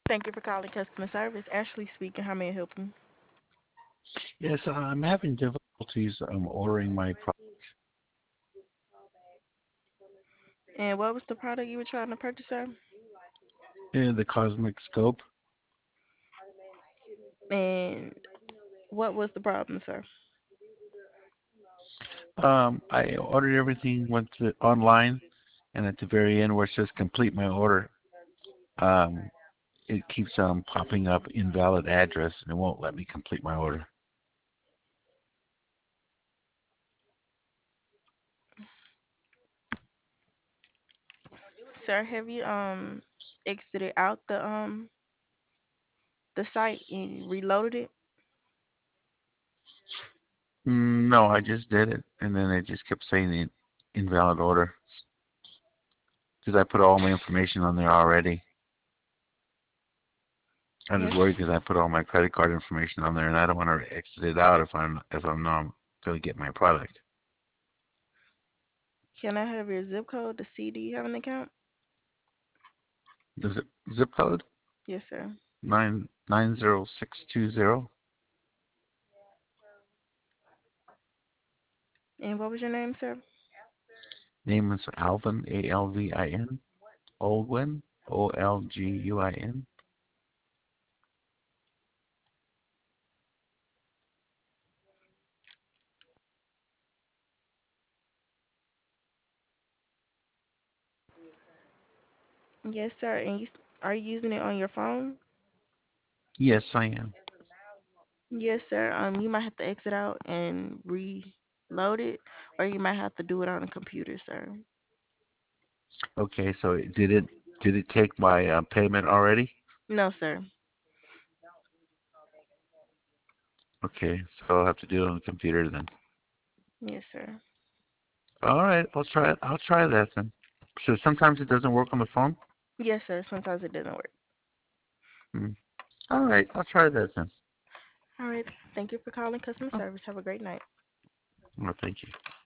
Thank you for calling customer service. Ashley speaking. How may I help you? Yes, I'm having difficulties ordering my And what was the product you were trying to purchase, sir? the Cosmic Scope. And what was the problem, sir? I ordered everything, went to online, and at the very end where it says complete my order, um, it keeps popping up invalid address and it won't let me complete my order. Sir, have you exited out the site and reloaded it? No, I just did it, and then it just kept saying the invalid order because I put all my information on there already. I'm Yes. just worried because I put all my credit card information on there, and I don't want to exit it out if I'm not going to get my product. Can I have your zip code to see do you have an account? The zip code Yes, sir. 90620. And what was your name, sir? Name is Alvin, Alvin. Olguin, Olguin. Yes, sir. And are you using it on your phone? Yes, I am. Yes, sir. You might have to exit out and reload it, or you might have to do it on a computer, sir. Okay, so did it take my payment already? No, sir. Okay, so I'll have to do it on the computer then. Yes, sir. All right, I'll try it. I'll try that then. So sometimes it doesn't work on the phone. Yes, sir. Sometimes it doesn't work. Hmm. All right, I'll try that then. All right. Thank you for calling customer Oh, service. Have a great night. well, thank you.